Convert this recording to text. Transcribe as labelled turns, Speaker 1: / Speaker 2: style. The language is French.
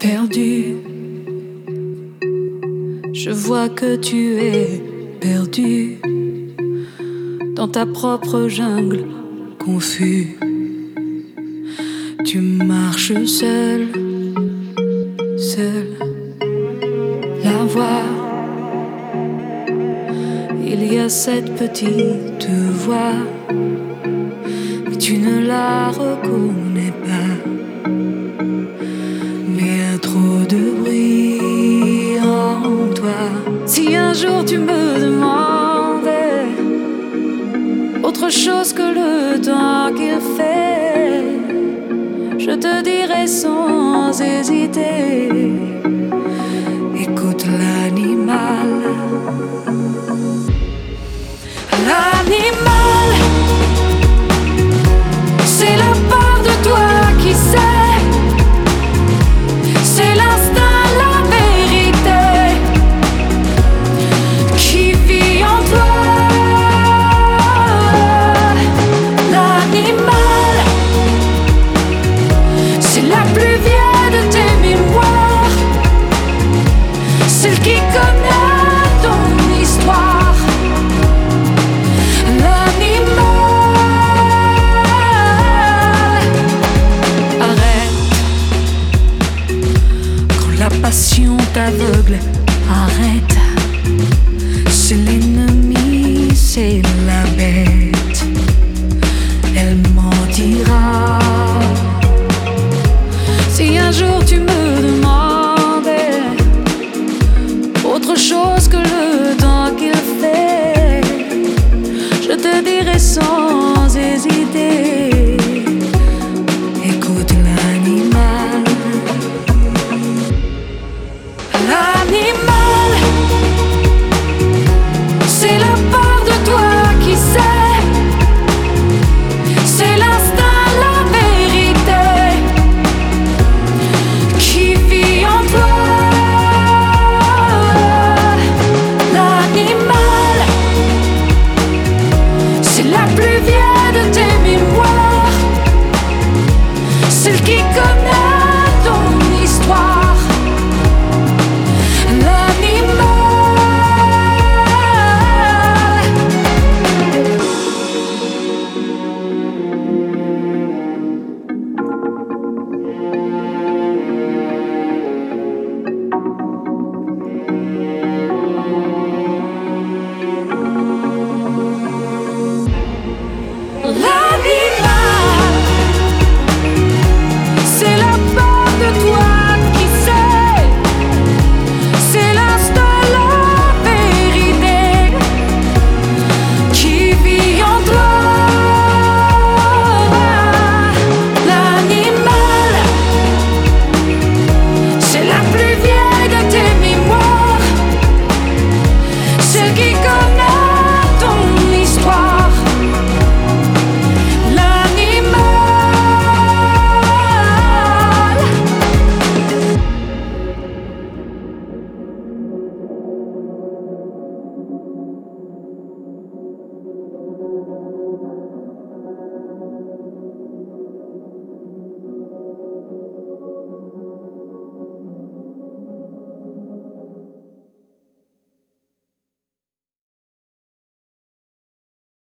Speaker 1: perdu. Je vois que tu es perdu dans ta propre jungle, confus. Tu marches seul, seul. La voix, il y a cette petite voix, mais tu ne la reconnais pas. Mais il y a trop de bruit en toi. Si un jour tu me demandais autre chose que le temps qu'il fait, je te dirai sans hésiter, écoute l'animal. L'animal, c'est la part de toi qui sait, c'est l'instinct, la vérité qui vit en toi. L'animal, c'est la plus vieille de tes mémoires, celle qui connaît ton histoire. La passion t'aveugle, arrête. C'est l'ennemi, c'est la bête. Elle mentira. Si un jour tu me demandais autre chose que le